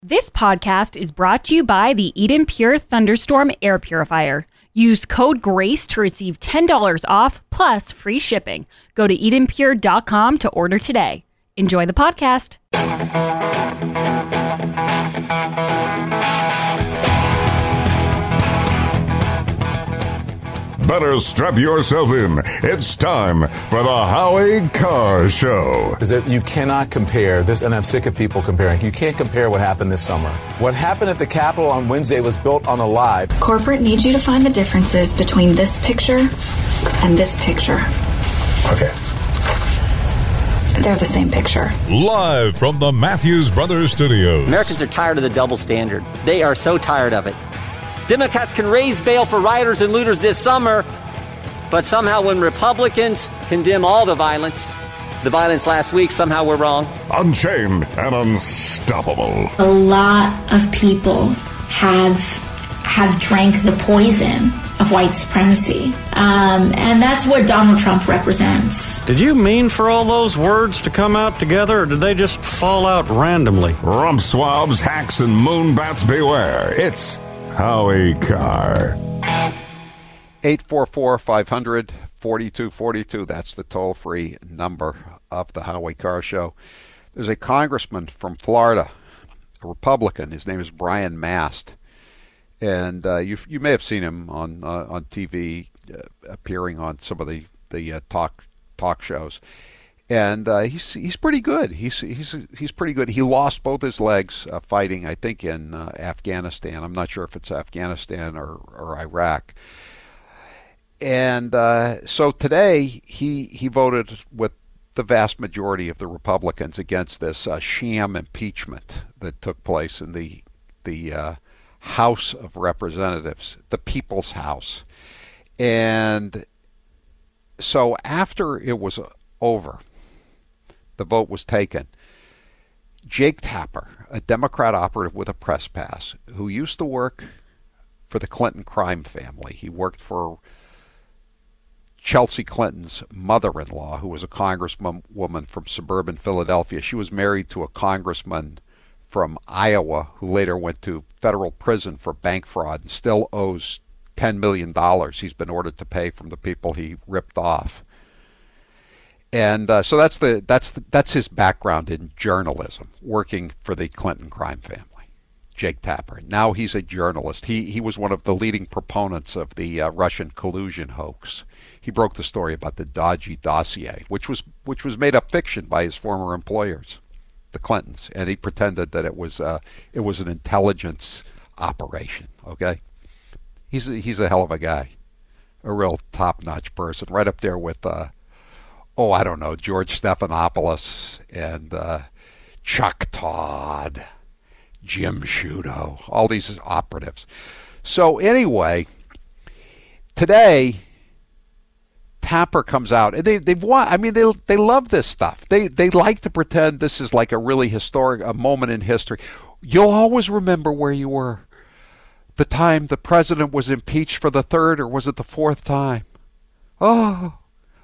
This podcast is brought to you by the Eden Pure Thunderstorm Air Purifier. Use code GRACE to receive $10 off plus free shipping. Go to EdenPure.com to order today. Enjoy the podcast. Better strap yourself in. It's time for the Howie Carr Show. You cannot compare this, and I'm sick of people comparing. You can't compare what happened this summer. What happened at the Capitol on Wednesday was built on a lie. Corporate needs you to find the differences between this picture and this picture. Okay. They're the same picture. Live from the Matthews Brothers Studios. Americans are tired of the double standard. They are so tired of it. Democrats can raise bail for rioters and looters this summer, but somehow when Republicans condemn all the violence last week, somehow we're wrong. Unchained and unstoppable. A lot of people have drank the poison of white supremacy. And that's what Donald Trump represents. Did you mean for all those words to come out together, or did they just fall out randomly? Rump swabs, hacks, and moonbats beware. It's Howie Carr. 844-500-4242. That's the toll-free number of the Howie Carr Show. There's a congressman from Florida, a Republican. His name is Brian Mast. And you may have seen him on TV, appearing on some of the talk shows. And he's pretty good. He's pretty good. He lost both his legs fighting, I think, in Afghanistan. I'm not sure if it's Afghanistan or Iraq. And so today he voted with the vast majority of the Republicans against this sham impeachment that took place in the House of Representatives, the People's House. And so after it was over, the vote was taken, Jake Tapper, a Democrat operative with a press pass, who used to work for the Clinton crime family. He worked for Chelsea Clinton's mother-in-law, who was a congresswoman from suburban Philadelphia. She was married to a congressman from Iowa who later went to federal prison for bank fraud and still owes $10 million he's been ordered to pay from the people he ripped off. And so that's his background in journalism, working for the Clinton crime family, Jake Tapper. Now he's a journalist. He was one of the leading proponents of the Russian collusion hoax. He broke the story about the dodgy dossier, which was made up fiction by his former employers, the Clintons, and he pretended that it was an intelligence operation. Okay, he's a hell of a guy, a real top-notch person, right up there with I don't know, George Stephanopoulos and Chuck Todd, Jim Sciutto, all these operatives. So anyway, today Tapper comes out, and they love this stuff. They like to pretend this is like a really historic, a moment in history. You'll always remember where you were the time the president was impeached for the third, or was it the fourth time? Oh.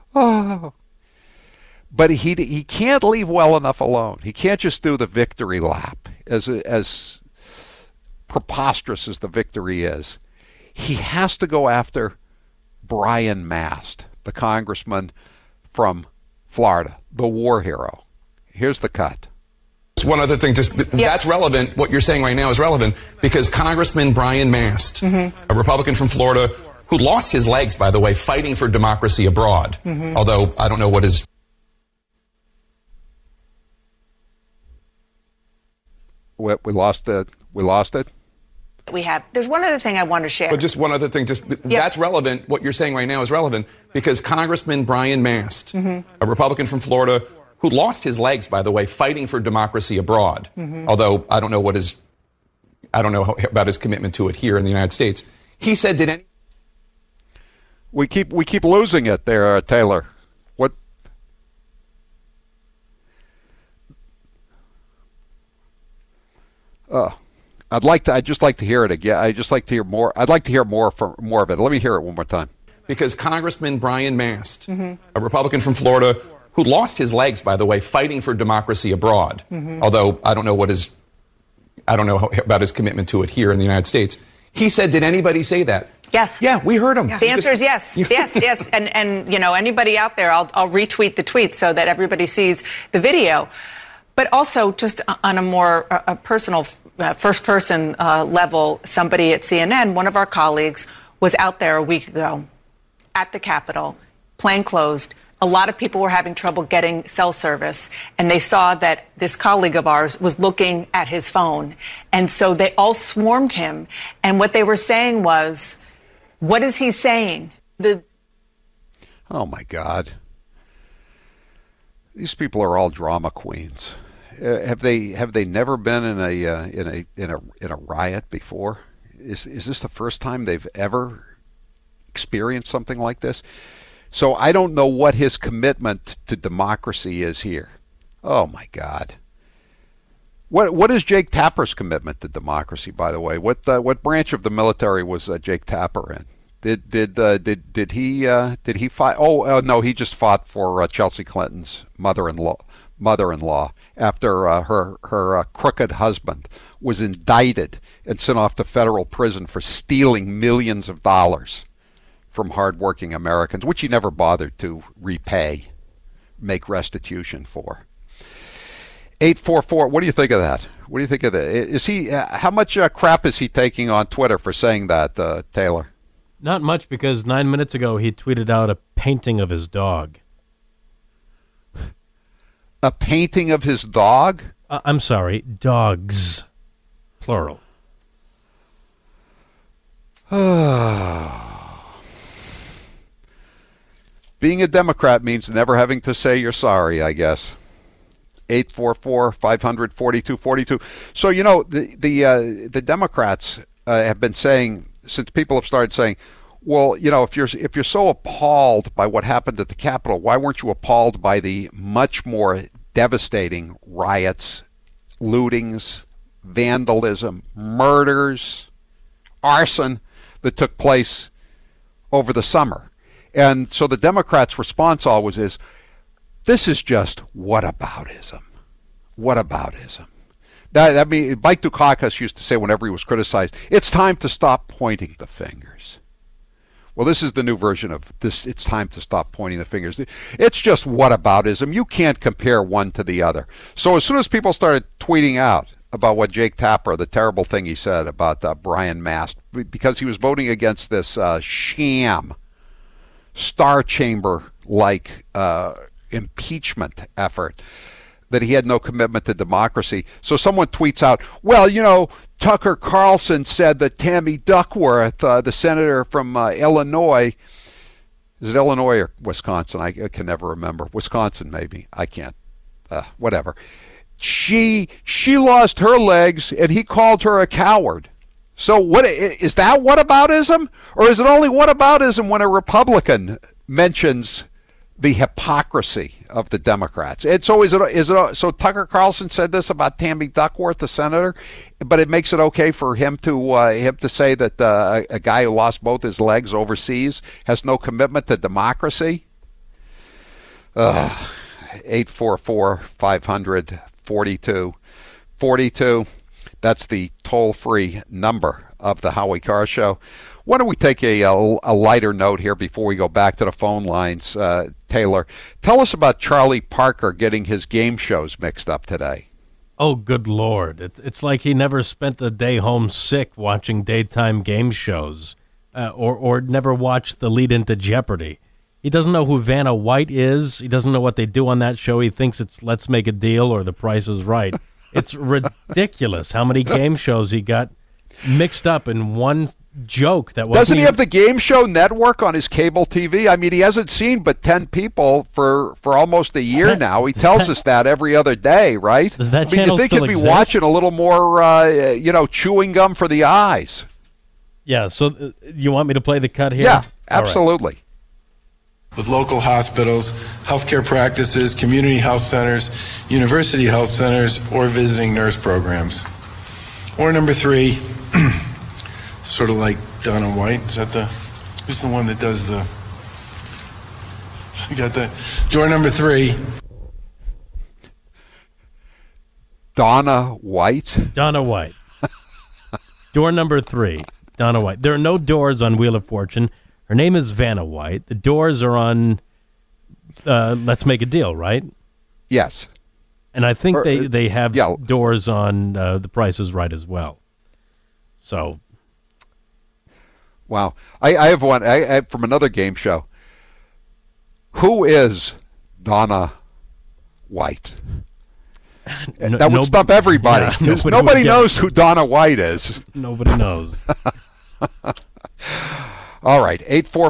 But he can't leave well enough alone. He can't just do the victory lap, as preposterous as the victory is. He has to go after Brian Mast, the congressman from Florida, the war hero. Here's the cut. One other thing, that's relevant. What you're saying right now is relevant because Congressman Brian Mast, a Republican from Florida, who lost his legs, by the way, fighting for democracy abroad, although I don't know what his... We lost it. There's one other thing I want to share. But just one other thing, that's relevant. What you're saying right now is relevant because Congressman Brian Mast, a Republican from Florida, who lost his legs, by the way, fighting for democracy abroad, although I don't know about his commitment to it here in the United States. He said, We keep losing it there, Taylor. What? I'd just like to hear it again. I'd just like to hear more. I'd like to hear more of it. Let me hear it one more time. Because Congressman Brian Mast, a Republican from Florida, who lost his legs, by the way, fighting for democracy abroad, although I don't know I don't know about his commitment to it here in the United States. He said, did anybody say that? Yes. Yeah, we heard him. Yeah. The answer is yes. Yes. And you know, anybody out there, I'll retweet the tweet so that everybody sees the video. But also, just on a more personal, first-person level, somebody at CNN, one of our colleagues, was out there a week ago at the Capitol, plane closed. A lot of people were having trouble getting cell service, and they saw that this colleague of ours was looking at his phone. And so they all swarmed him. And what they were saying was, what is he saying? Oh, my God. These people are all drama queens. Have they never been in a riot before? Is this the first time they've ever experienced something like this? So I don't know what his commitment to democracy is here. Oh my God! What is Jake Tapper's commitment to democracy? By the way, what branch of the military was Jake Tapper in? Did he fight? Oh no, he just fought for Chelsea Clinton's mother-in-law after her crooked husband was indicted and sent off to federal prison for stealing millions of dollars from hardworking Americans, which he never bothered to repay, make restitution for. 844. What do you think of that? What do you think of that? Is he? How much crap is he taking on Twitter for saying that, Taylor? Not much, because 9 minutes ago he tweeted out a painting of his dog. A painting of his dog? I'm sorry, dogs, plural. Being a Democrat means never having to say you're sorry, I guess. 844-500-4242. So, you know, the Democrats have been saying, since people have started saying, well, you know, if you're so appalled by what happened at the Capitol, why weren't you appalled by the much more devastating riots, lootings, vandalism, murders, arson that took place over the summer? And so the Democrats' response always is, this is just whataboutism. Whataboutism. I mean, Mike Dukakis used to say whenever he was criticized, it's time to stop pointing the fingers. Well, this is the new version of this. It's time to stop pointing the fingers. It's just whataboutism. You can't compare one to the other. So as soon as people started tweeting out about what Jake Tapper, the terrible thing he said about Brian Mast, because he was voting against this sham, Star Chamber-like impeachment effort, that he had no commitment to democracy. So someone tweets out, well, you know, Tucker Carlson said that Tammy Duckworth, the senator from Illinois, is it Illinois or Wisconsin? I can never remember. Wisconsin, maybe. I can't. Whatever. She lost her legs, and he called her a coward. So what is that whataboutism? Or is it only whataboutism when a Republican mentions the hypocrisy of the Democrats? And so is it so Tucker Carlson said this about Tammy Duckworth, the senator, but it makes it okay for him to say that a guy who lost both his legs overseas has no commitment to democracy? 844-500-4242. That's the toll-free number of the Howie Carr Show. Why don't we take a lighter note here before we go back to the phone lines? Taylor, tell us about Charlie Parker getting his game shows mixed up today. Oh, good Lord. It's like he never spent a day home sick watching daytime game shows or never watched the lead into Jeopardy. He doesn't know who Vanna White is. He doesn't know what they do on that show. He thinks it's Let's Make a Deal or The Price is Right. It's ridiculous how many game shows he got mixed up in one joke. That doesn't he have the Game Show Network on his cable TV? I mean, he hasn't seen but 10 people for almost a year now. He tells us that every other day, right? Does that channel you think still he'd be exist? watching a little more, chewing gum for the eyes? Yeah. So you want me to play the cut here? Yeah, absolutely. With local hospitals, healthcare practices, community health centers, university health centers, or visiting nurse programs. Or number 3, sort of like Donna White. Is that who's the one that does the, you got that? Door number 3. Donna White? Donna White. Door number 3, Donna White. There are no doors on Wheel of Fortune. Her name is Vanna White. The doors are on Let's Make a Deal, right? Yes. And I think they have doors on The Price is Right as well. So. Wow. I have one I from another game show. Who is Donna White? That would stump everybody. Yeah, nobody knows who Donna White is. Nobody knows. All right,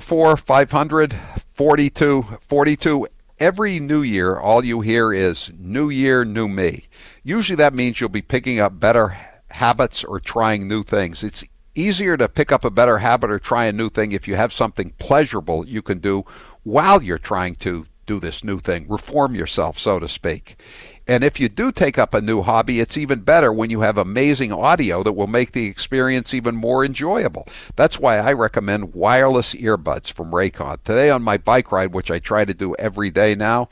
844-500-4242. Every new year, all you hear is New Year, New Me. Usually that means you'll be picking up better habits or trying new things. It's easier to pick up a better habit or try a new thing if you have something pleasurable you can do while you're trying to do this new thing, reform yourself, so to speak. And if you do take up a new hobby, it's even better when you have amazing audio that will make the experience even more enjoyable. That's why I recommend wireless earbuds from Raycon. Today on my bike ride, which I try to do every day now,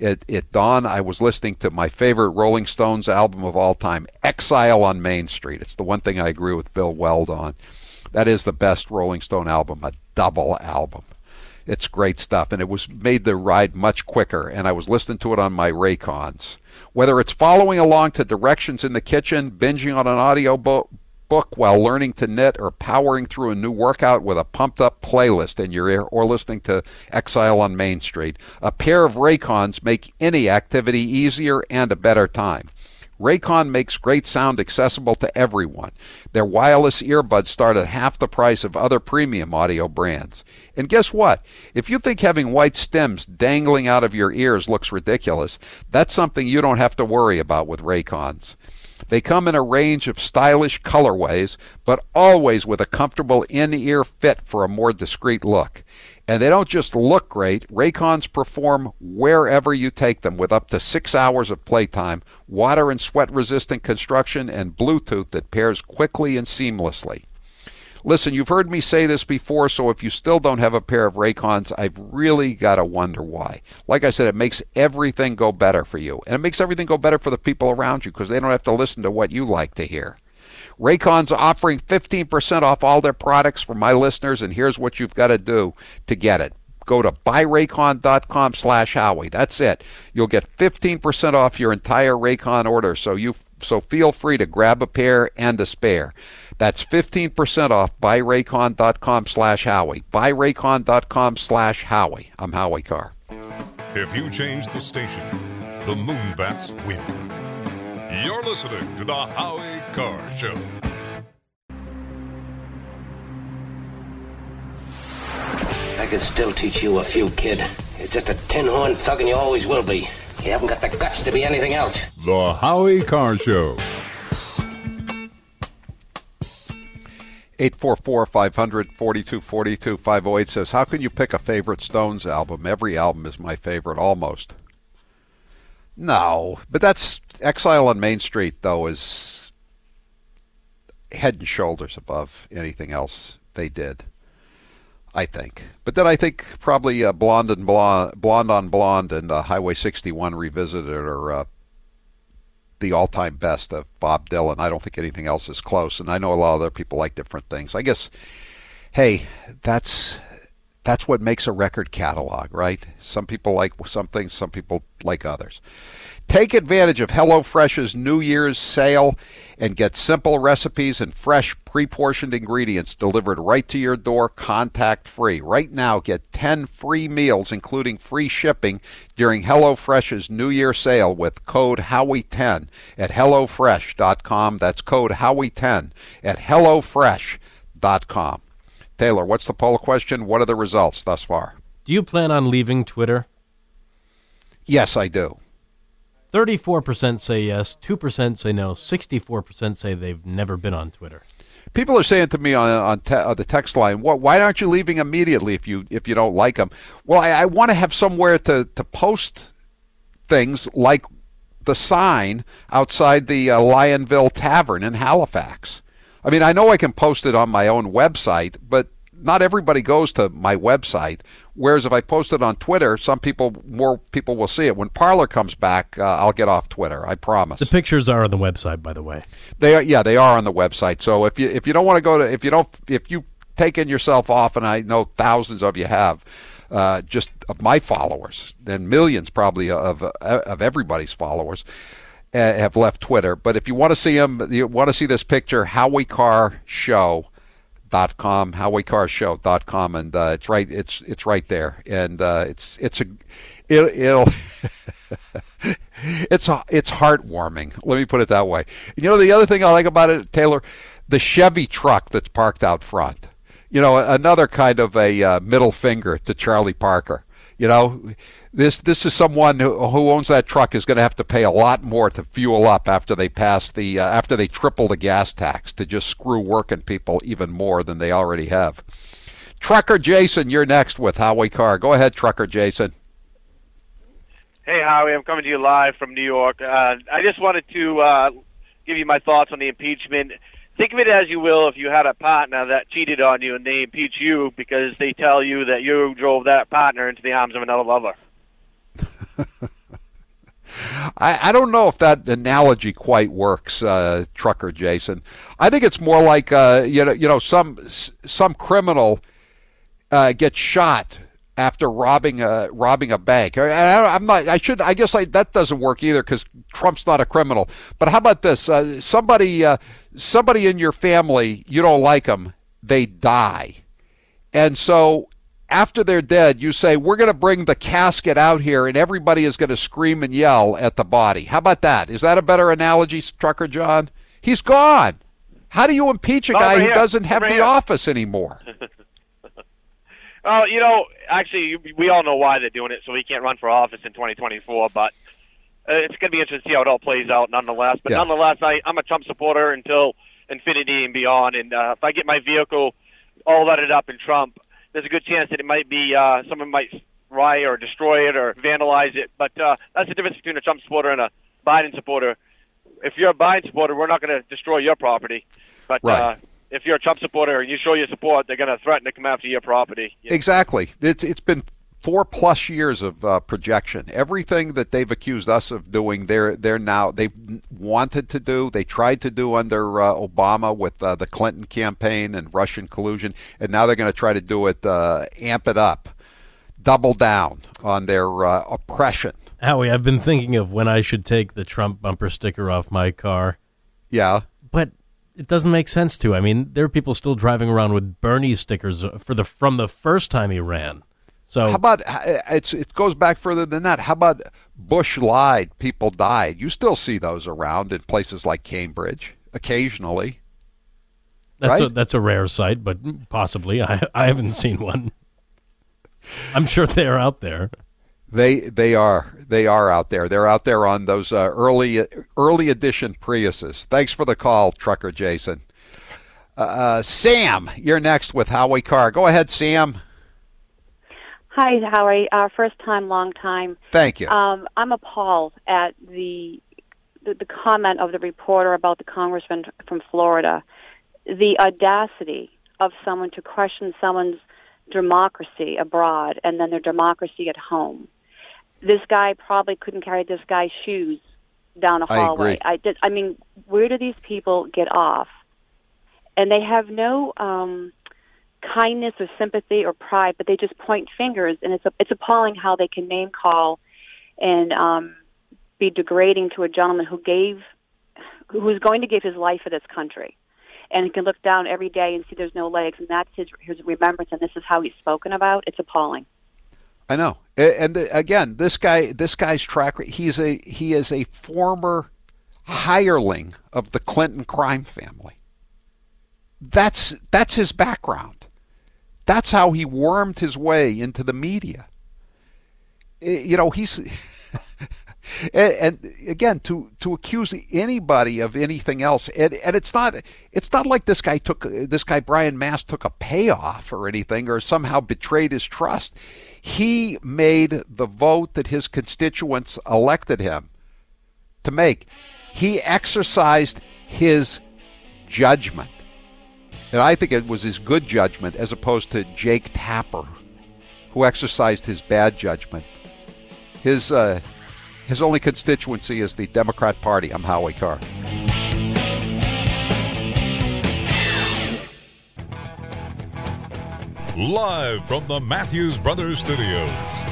at dawn I was listening to my favorite Rolling Stones album of all time, Exile on Main Street. It's the one thing I agree with Bill Weld on. That is the best Rolling Stone album, a double album. It's great stuff, and it was made the ride much quicker, and I was listening to it on my Raycons. Whether it's following along to directions in the kitchen, binging on an audio book while learning to knit, or powering through a new workout with a pumped-up playlist in your ear, or listening to Exile on Main Street, a pair of Raycons make any activity easier and a better time. Raycon makes great sound accessible to everyone. Their wireless earbuds start at half the price of other premium audio brands. And guess what? If you think having white stems dangling out of your ears looks ridiculous, that's something you don't have to worry about with Raycons. They come in a range of stylish colorways, but always with a comfortable in-ear fit for a more discreet look. And they don't just look great, Raycons perform wherever you take them with up to 6 hours of playtime, water and sweat-resistant construction, and Bluetooth that pairs quickly and seamlessly. Listen, you've heard me say this before, so if you still don't have a pair of Raycons, I've really got to wonder why. Like I said, it makes everything go better for you. And it makes everything go better for the people around you because they don't have to listen to what you like to hear. Raycon's offering 15% off all their products for my listeners, and here's what you've got to do to get it. Go to buyraycon.com/Howie. That's it. You'll get 15% off your entire Raycon order, so feel free to grab a pair and a spare. That's 15% off buyraycon.com/Howie. Buyraycon.com/Howie. I'm Howie Carr. If you change the station, the Moonbats win. You're listening to the Howie Carr Show. I could still teach you a few, kid. You're just a tin-horn thug and you always will be. You haven't got the guts to be anything else. The Howie Carr Show. 844-500-4242. 508 says, how can you pick a favorite Stones album? Every album is my favorite, almost. No, but that's Exile on Main Street, though, is head and shoulders above anything else they did, I think. But then I think probably Blonde on Blonde and Highway 61 Revisited are the all-time best of Bob Dylan. I don't think anything else is close, and I know a lot of other people like different things. I guess, hey, that's what makes a record catalog, right? Some people like some things, some people like others. Take advantage of HelloFresh's New Year's sale and get simple recipes and fresh, pre-portioned ingredients delivered right to your door, contact-free. Right now, get 10 free meals, including free shipping, during HelloFresh's New Year sale with code Howie10 at HelloFresh.com. That's code Howie10 at HelloFresh.com. Taylor, what's the poll question? What are the results thus far? Do you plan on leaving Twitter? Yes, I do. 34% say yes, 2% say no, 64% say they've never been on Twitter. People are saying to me on the text line, why aren't you leaving immediately if you don't like them? Well, I want to have somewhere to post things like the sign outside the Lionville Tavern in Halifax. I mean, I know I can post it on my own website, but not everybody goes to my website Whereas if I post it on Twitter, more people will see it. When Parler comes back, I'll get off Twitter. I promise. The pictures are on the website, by the way. They are on the website. So if you don't want to go to, if you taken yourself off, and I know thousands of you have, just of my followers, and millions probably of everybody's followers have left Twitter. But if you want to see them, you want to see this picture, HowieCarShow.com, HowieCarShow.com, and it's right there, and it's heartwarming. Let me put it that way. You know, the other thing I like about it, Taylor, the Chevy truck that's parked out front. You know, another kind of a middle finger to Charlie Parker. You know, this is someone who owns that truck is going to have to pay a lot more to fuel up after they after they triple the gas tax to just screw working people even more than they already have. Trucker Jason, you're next with Howie Carr. Go ahead, Trucker Jason. Hey, Howie, I'm coming to you live from New York. I just wanted to give you my thoughts on the impeachment. Think of it as you will if you had a partner that cheated on you and they impeach you because they tell you that you drove that partner into the arms of another lover. I don't know if that analogy quite works, Trucker Jason. I think it's more like some criminal gets shot after robbing a bank. I guess that doesn't work either because Trump's not a criminal. But how about this? Somebody in your family, you don't like them, they die. And so after they're dead, you say, we're going to bring the casket out here and everybody is going to scream and yell at the body. How about that? Is that a better analogy, Trucker John? He's gone. How do you impeach a guy who doesn't have the office anymore? Well, actually, we all know why they're doing it, so he can't run for office in 2024, but it's going to be interesting to see how it all plays out nonetheless. But nonetheless, I'm a Trump supporter until infinity and beyond, and if I get my vehicle all lettered up in Trump, there's a good chance that it might be someone might riot or destroy it or vandalize it. But that's the difference between a Trump supporter and a Biden supporter. If you're a Biden supporter, we're not going to destroy your property. But if you're a Trump supporter and you show your support, they're going to threaten to come after your property. Exactly. It's been 4+ years of projection. Everything that they've accused us of doing, they've wanted to do. They tried to do under Obama with the Clinton campaign and Russian collusion, and now they're going to try to do it, amp it up, double down on their oppression. Howie, I've been thinking of when I should take the Trump bumper sticker off my car. Yeah. But it doesn't make sense to. I mean, there are people still driving around with Bernie stickers from the first time he ran. So how about it goes back further than that? How about Bush lied, people died? You still see those around in places like Cambridge occasionally. That's a rare sight, but possibly I haven't seen one. I'm sure they're out there. They are out there. They're out there on those early edition Priuses. Thanks for the call, Trucker Jason. Sam, you're next with Howie Carr. Go ahead, Sam. Hi, Howie. First time, long time. Thank you. I'm appalled at the comment of the reporter about the congressman from Florida. The audacity of someone to question someone's democracy abroad and then their democracy at home. This guy probably couldn't carry this guy's shoes down a hallway. I agree. I mean, where do these people get off? And they have no kindness or sympathy or pride, but they just point fingers, and it's appalling how they can name call and be degrading to a gentleman who's going to give his life for this country, and he can look down every day and see there's no legs, and that's his remembrance, and this is how he's spoken about. It's appalling. I know, and again, this guy's track record. He is a former hireling of the Clinton crime family. That's his background. That's how he wormed his way into the media. He's and again to accuse anybody of anything else, and it's not like this guy Brian Mast took a payoff or anything or somehow betrayed his trust. He made the vote that his constituents elected him to make. He exercised his judgment. And I think it was his good judgment as opposed to Jake Tapper, who exercised his bad judgment. His only constituency is the Democrat Party. I'm Howie Carr. Live from the Matthews Brothers Studios.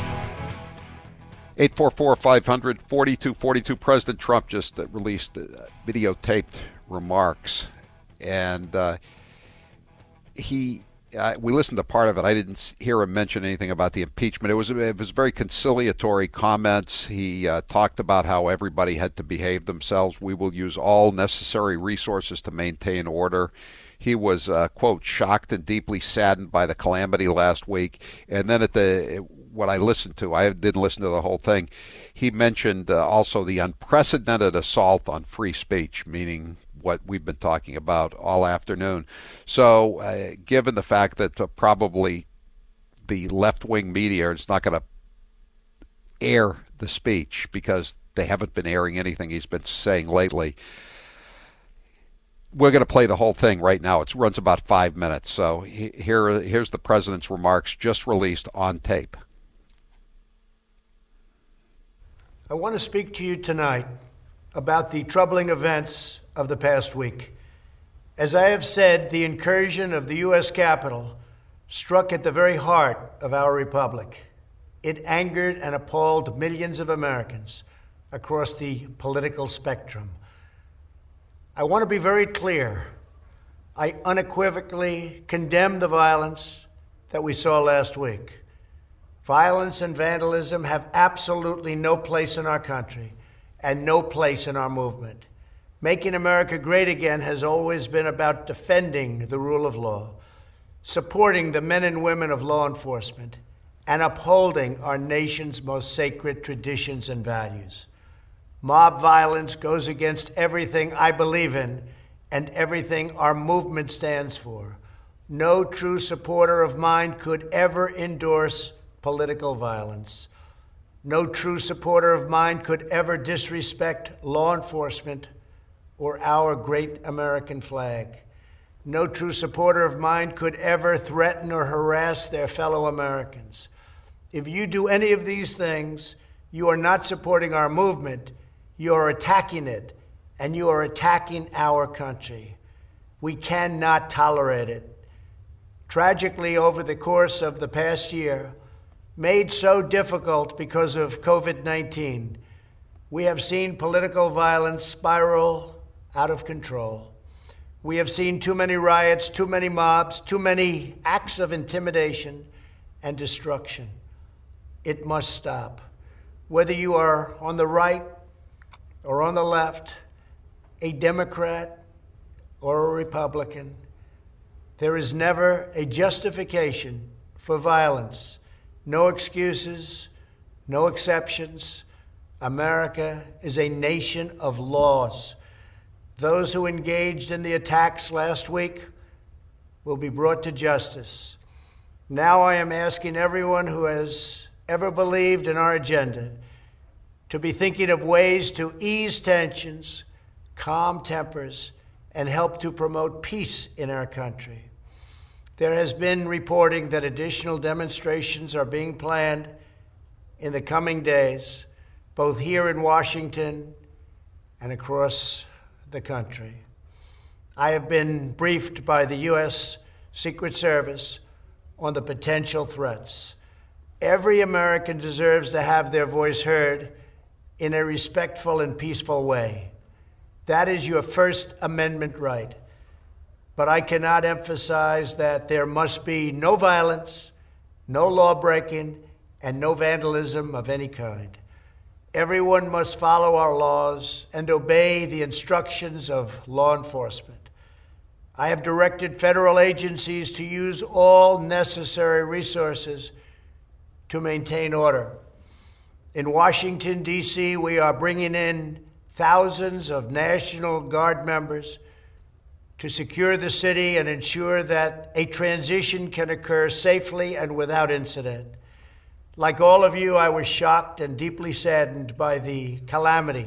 844-500-4242. President Trump just released videotaped remarks, and we listened to part of it. I didn't hear him mention anything about the impeachment. It was very conciliatory comments. He talked about how everybody had to behave themselves. We will use all necessary resources to maintain order. He was, quote, shocked and deeply saddened by the calamity last week. And then what I listened to, I didn't listen to the whole thing, he mentioned also the unprecedented assault on free speech, meaning what we've been talking about all afternoon. So given the fact that probably the left-wing media is not going to air the speech because they haven't been airing anything he's been saying lately, we're going to play the whole thing right now. It runs about 5 minutes. So here's the president's remarks just released on tape. I want to speak to you tonight about the troubling events of the past week. As I have said, the incursion of the U.S. Capitol struck at the very heart of our republic. It angered and appalled millions of Americans across the political spectrum. I want to be very clear. I unequivocally condemn the violence that we saw last week. Violence and vandalism have absolutely no place in our country and no place in our movement. Making America great again has always been about defending the rule of law, supporting the men and women of law enforcement, and upholding our nation's most sacred traditions and values. Mob violence goes against everything I believe in and everything our movement stands for. No true supporter of mine could ever endorse political violence. No true supporter of mine could ever disrespect law enforcement or our great American flag. No true supporter of mine could ever threaten or harass their fellow Americans. If you do any of these things, you are not supporting our movement. You are attacking it, and you are attacking our country. We cannot tolerate it. Tragically, over the course of the past year, made so difficult because of COVID-19, we have seen political violence spiral out of control. We have seen too many riots, too many mobs, too many acts of intimidation and destruction. It must stop. Whether you are on the right or on the left, a Democrat or a Republican, there is never a justification for violence. No excuses, no exceptions. America is a nation of laws. Those who engaged in the attacks last week will be brought to justice. Now I am asking everyone who has ever believed in our agenda to be thinking of ways to ease tensions, calm tempers, and help to promote peace in our country. There has been reporting that additional demonstrations are being planned in the coming days, both here in Washington and across the country. I have been briefed by the U.S. Secret Service on the potential threats. Every American deserves to have their voice heard in a respectful and peaceful way. That is your First Amendment right. But I cannot emphasize that there must be no violence, no law-breaking, and no vandalism of any kind. Everyone must follow our laws and obey the instructions of law enforcement. I have directed federal agencies to use all necessary resources to maintain order. In Washington, D.C., we are bringing in thousands of National Guard members to secure the city and ensure that a transition can occur safely and without incident. Like all of you, I was shocked and deeply saddened by the calamity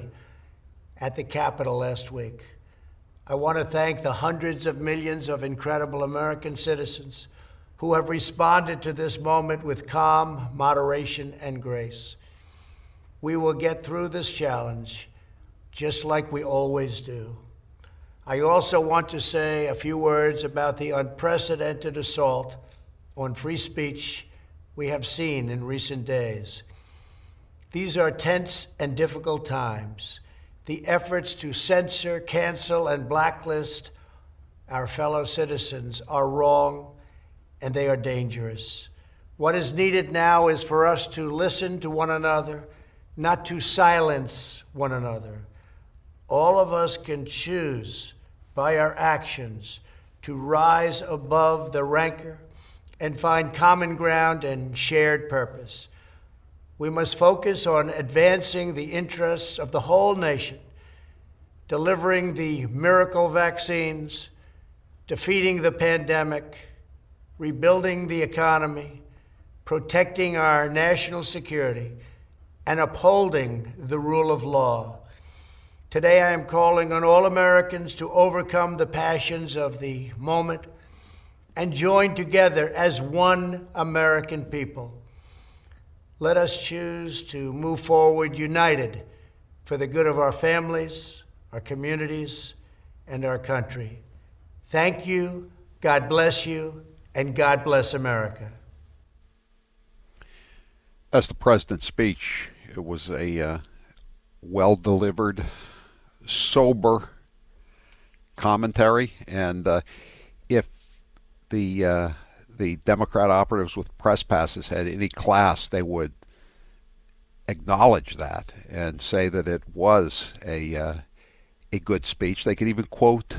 at the Capitol last week. I want to thank the hundreds of millions of incredible American citizens who have responded to this moment with calm, moderation, and grace. We will get through this challenge just like we always do. I also want to say a few words about the unprecedented assault on free speech we have seen in recent days. These are tense and difficult times. The efforts to censor, cancel, and blacklist our fellow citizens are wrong, and they are dangerous. What is needed now is for us to listen to one another, not to silence one another. All of us can choose by our actions to rise above the rancor and find common ground and shared purpose. We must focus on advancing the interests of the whole nation, delivering the miracle vaccines, defeating the pandemic, rebuilding the economy, protecting our national security, and upholding the rule of law. Today I am calling on all Americans to overcome the passions of the moment and join together as one American people. Let us choose to move forward united for the good of our families, our communities, and our country. Thank you, God bless you, and God bless America. That's the president's speech. It was a well-delivered, sober commentary, and if the Democrat operatives with press passes had any class, they would acknowledge that and say that it was a good speech. They could even quote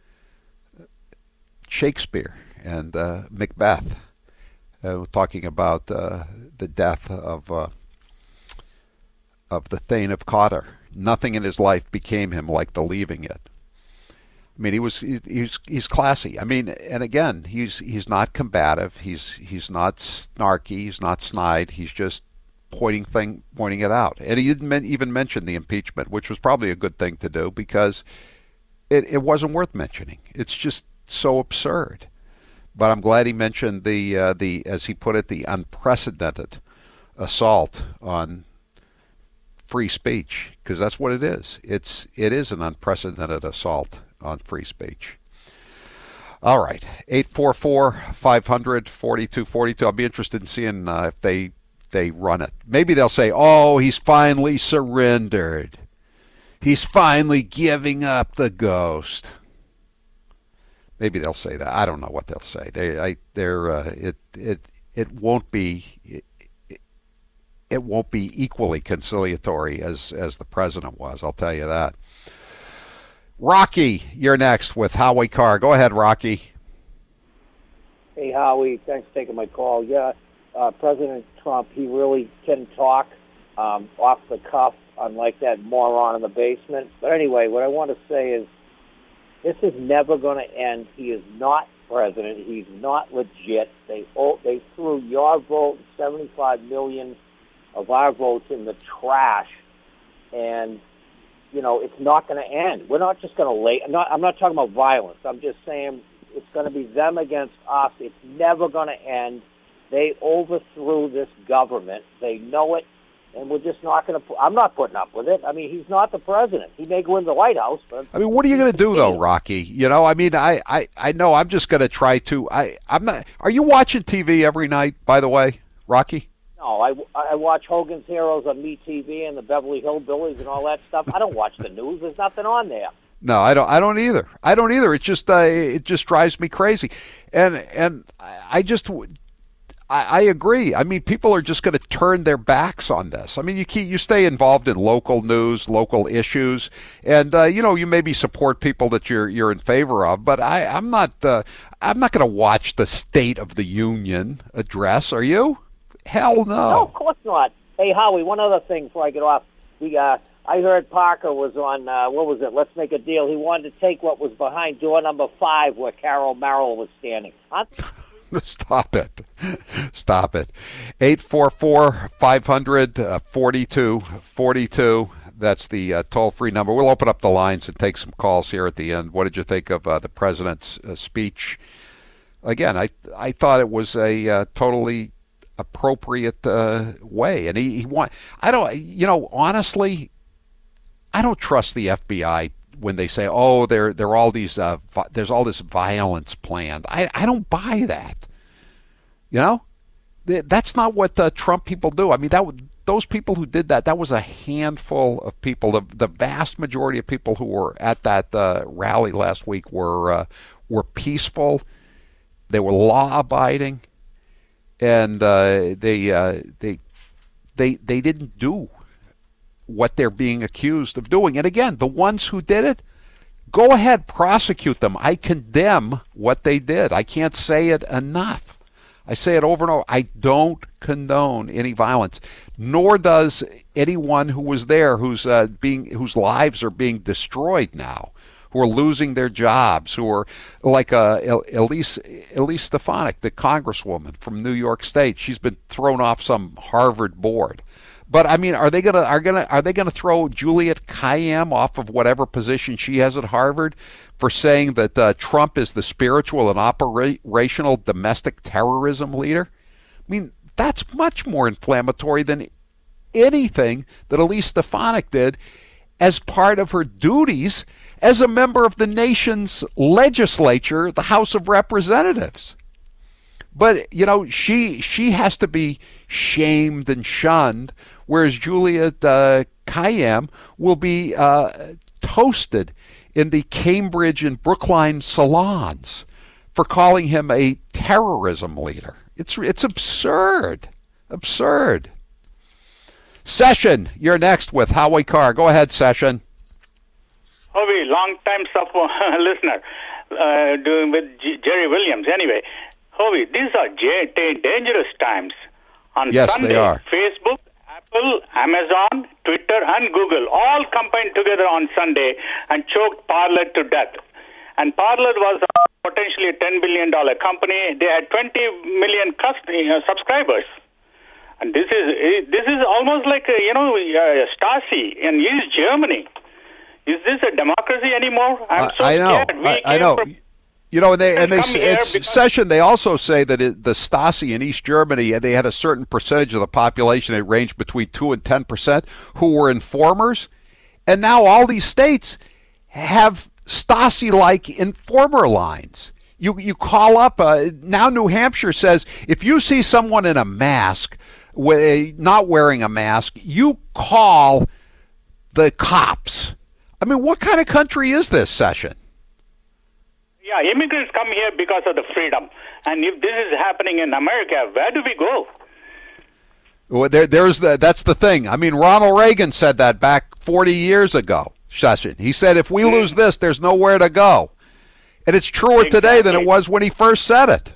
Shakespeare and Macbeth, talking about the death of the Thane of Cawdor. Nothing in his life became him like the leaving it. I mean, he's classy. I mean, and again, he's not combative. He's not snarky. He's not snide. He's just pointing it out. And he didn't even mention the impeachment, which was probably a good thing to do because it wasn't worth mentioning. It's just so absurd. But I'm glad he mentioned the as he put it, the unprecedented assault on free speech, because that's what it is. It is an unprecedented assault on free speech. All right, 844-500-4242. I'll be interested in seeing if they run it. Maybe they'll say, "Oh, he's finally surrendered. He's finally giving up the ghost." Maybe they'll say that. I don't know what they'll say. It won't be. It won't be equally conciliatory as the president was. I'll tell you that. Rocky, you're next with Howie Carr. Go ahead, Rocky. Hey, Howie. Thanks for taking my call. Yeah, President Trump, he really can talk off the cuff, unlike that moron in the basement. But anyway, what I want to say is this is never going to end. He is not president. He's not legit. They threw your vote, 75 million of our votes, in the trash, and it's not going to end. We're not just going to I'm not talking about violence. I'm just saying it's going to be them against us. It's never going to end. They overthrew this government. They know it, and we're just not going to. I'm not putting up with it. I mean, he's not the president. He may go in the White House, but I mean, what are you going to do though, Rocky? I mean, I know. I'm just going to try to. I'm not. Are you watching TV every night? By the way, Rocky. No, I watch Hogan's Heroes on MeTV and the Beverly Hillbillies and all that stuff. I don't watch the news. There's nothing on there. No, I don't either. It just drives me crazy, and I agree. I mean, people are just going to turn their backs on this. I mean, you stay involved in local news, local issues, and you maybe support people that you're in favor of. But I'm not going to watch the State of the Union address. Are you? Hell no. No, of course not. Hey, Howie, one other thing before I get off. I heard Parker was on, what was it, Let's Make a Deal. He wanted to take what was behind door number 5 where Carol Merrill was standing. Stop it. 844-500-4242. That's the toll-free number. We'll open up the lines and take some calls here at the end. What did you think of the president's speech? again, I thought it was a totally appropriate way. And he honestly, I don't trust the FBI when they say, oh, there are all these, there's all this violence planned. I don't buy that. That's not what Trump people do. I mean, those people who did that was a handful of people. The vast majority of people who were at that rally last week were peaceful. They were law-abiding, and they didn't do what they're being accused of doing. And again, the ones who did it, go ahead, prosecute them. I condemn what they did. I can't say it enough. I say it over and over. I don't condone any violence, nor does anyone who was there whose lives are being destroyed now, who are losing their jobs, who are like Elise Stefanik, the congresswoman from New York State. She's been thrown off some Harvard board. But I mean, are they gonna throw Juliet Kayyem off of whatever position she has at Harvard for saying that Trump is the spiritual and operational domestic terrorism leader? I mean, that's much more inflammatory than anything that Elise Stefanik did as part of her duties as a member of the nation's legislature, the House of Representatives. But, she has to be shamed and shunned, whereas Juliet Kayyem will be toasted in the Cambridge and Brookline salons for calling him a terrorism leader. It's absurd. Absurd. Session, you're next with Howie Carr. Go ahead, Session. Howie, long-time listener, doing with Jerry Williams. Anyway, Howie, these are dangerous times. On Sunday, they are. Facebook, Apple, Amazon, Twitter, and Google all combined together on Sunday and choked Parler to death. And Parler was potentially a $10 billion company. They had 20 million subscribers. And this is almost like Stasi in East Germany. Is this a democracy anymore? I'm so scared. I know. Session. They also say that the Stasi in East Germany, they had a certain percentage of the population. It ranged between 2 and 10% who were informers, and now all these states have Stasi-like informer lines. You call up. Now New Hampshire says if you see someone in a mask, not wearing a mask, you call the cops. I mean, what kind of country is this, Session? Yeah, immigrants come here because of the freedom. And if this is happening in America, where do we go? Well, that's the thing. I mean, Ronald Reagan said that back 40 years ago, Session. He said, if we lose this, there's nowhere to go. And it's truer today than it was when he first said it.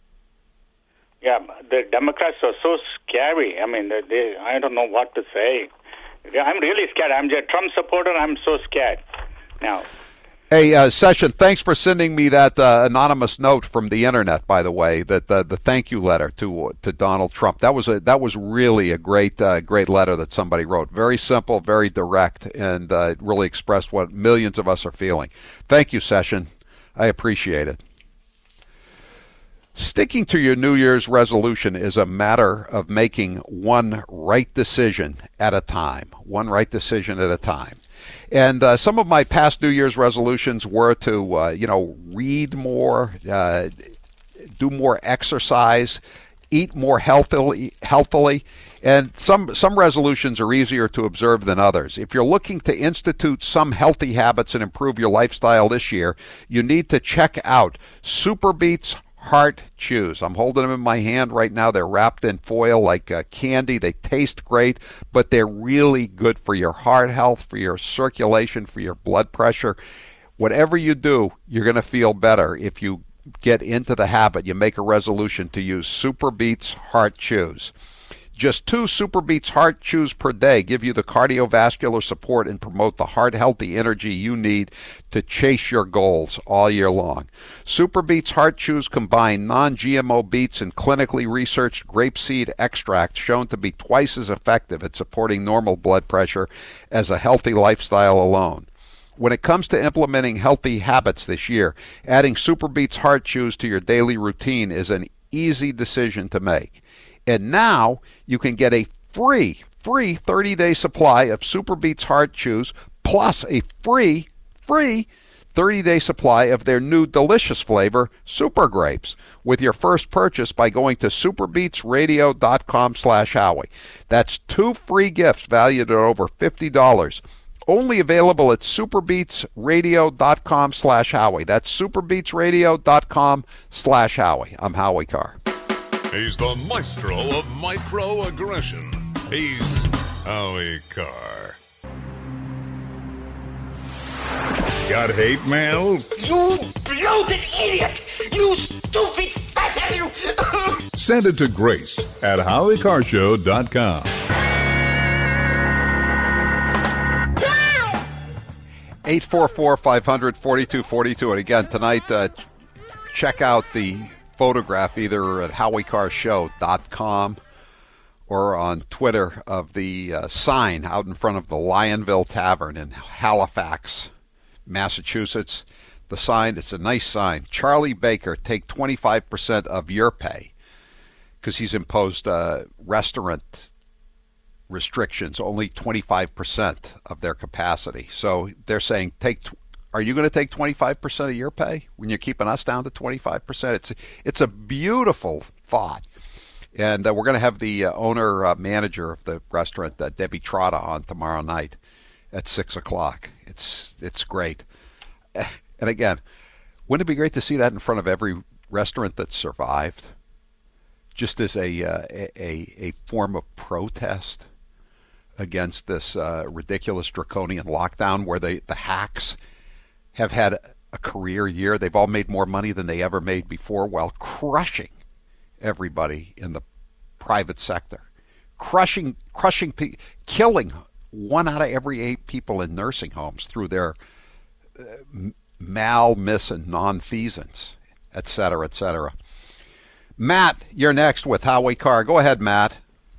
Yeah, the Democrats are so scary. I mean, I don't know what to say. I'm really scared. I'm a Trump supporter. I'm so scared now. Hey, Session, thanks for sending me that anonymous note from the internet, by the way, that the thank you letter to Donald Trump. That was really a great letter that somebody wrote. Very simple, very direct, and really expressed what millions of us are feeling. Thank you, Session. I appreciate it. Sticking to your New Year's resolution is a matter of making one right decision at a time. One right decision at a time. And some of my past New Year's resolutions were to, read more, do more exercise, eat more healthily, and some resolutions are easier to observe than others. If you're looking to institute some healthy habits and improve your lifestyle this year, you need to check out SuperBeets Heart Chews. I'm holding them in my hand right now. They're wrapped in foil like candy. They taste great, but they're really good for your heart health, for your circulation, for your blood pressure. Whatever you do, you're going to feel better if you get into the habit. You make a resolution to use SuperBeets Heart Chews. Just 2 SuperBeets Heart Chews per day give you the cardiovascular support and promote the heart-healthy energy you need to chase your goals all year long. SuperBeets Heart Chews combine non-GMO beets and clinically researched grapeseed extract shown to be twice as effective at supporting normal blood pressure as a healthy lifestyle alone. When it comes to implementing healthy habits this year, adding SuperBeets Heart Chews to your daily routine is an easy decision to make. And now you can get a free 30-day supply of SuperBeets Heart Chews plus a free 30-day supply of their new delicious flavor, Super Grapes, with your first purchase by going to superbeetsradio.com/Howie. That's 2 free gifts valued at over $50. Only available at superbeetsradio.com/Howie. That's superbeetsradio.com/Howie. I'm Howie Carr. He's the maestro of microaggression. He's Howie Carr. Got hate mail? You bloated idiot! You stupid fat you! Send it to Grace at HowieCarShow.com. 844-500-4242. And again, tonight, check out the photograph either at HowieCarShow.com or on Twitter of the sign out in front of the Lionville Tavern in Halifax, Massachusetts. The sign, it's a nice sign. Charlie Baker, take 25% of your pay, because he's imposed restaurant restrictions, only 25% of their capacity. So they're saying, are you going to take 25% of your pay when you're keeping us down to 25%? It's a beautiful thought. And we're going to have the owner-manager of the restaurant, Debbie Trotta, on tomorrow night at 6 o'clock. It's great. And again, wouldn't it be great to see that in front of every restaurant that survived? Just as a form of protest against this ridiculous draconian lockdown where the hacks have had a career year. They've all made more money than they ever made before while crushing everybody in the private sector, killing 1 out of every 8 people in nursing homes through their miss, and nonfeasance, et cetera, et cetera. Matt, you're next with Howie Carr. Go ahead, Matt.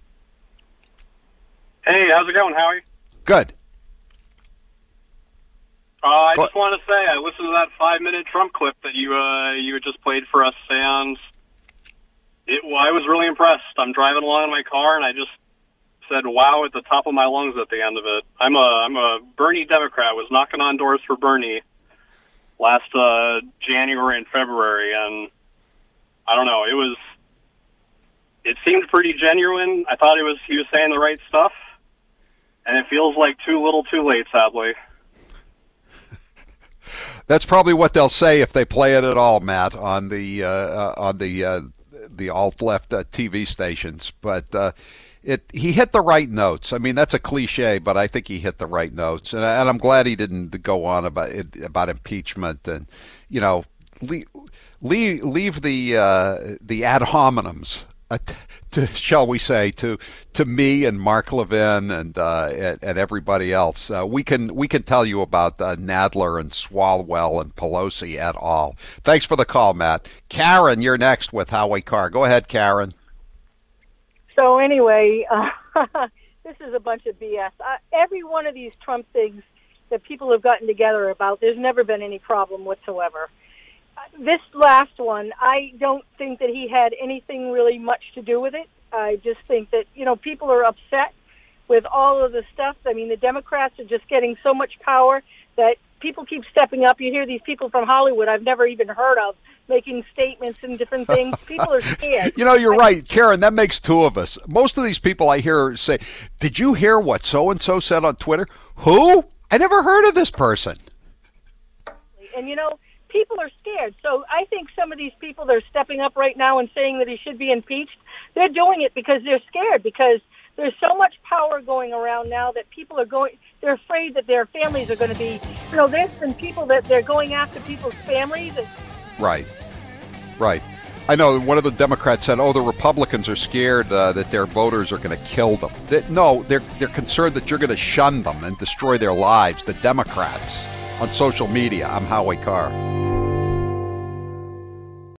Hey, how's it going, Howie? Good. I just want to say I listened to that 5-minute Trump clip that you just played for us, and I was really impressed. I'm driving along in my car, and I just said "wow" at the top of my lungs at the end of it. I'm a Bernie Democrat. Was knocking on doors for Bernie last January and February, and I don't know. It seemed pretty genuine. I thought he was saying the right stuff, and it feels like too little, too late, sadly. That's probably what they'll say if they play it at all, Matt, on the alt-left TV stations. But he hit the right notes. I mean, that's a cliche, but I think he hit the right notes, and I'm glad he didn't go on about impeachment and leave the ad hominems, shall we say, to me and Mark Levin and everybody else. We can tell you about Nadler and Swalwell and Pelosi et al. Thanks for the call, Matt. Karen, you're next with Howie Carr. Go ahead, Karen. So anyway, this is a bunch of BS. Every one of these Trump things that people have gotten together about, there's never been any problem whatsoever. This last one, I don't think that he had anything really much to do with it. I just think that, people are upset with all of the stuff. I mean, the Democrats are just getting so much power that people keep stepping up. You hear these people from Hollywood I've never even heard of making statements and different things. People are scared. You're right, Karen. That makes 2 of us. Most of these people I hear say, "Did you hear what so-and-so said on Twitter?" Who? I never heard of this person. And, people are scared. So I think some of these people that are stepping up right now and saying that he should be impeached, they're doing it because they're scared, because there's so much power going around now that they're afraid that their families are going to be, there's been people that they're going after people's families. Right. I know one of the Democrats said, the Republicans are scared that their voters are going to kill them. They're concerned that you're going to shun them and destroy their lives, the Democrats, on social media. I'm Howie Carr.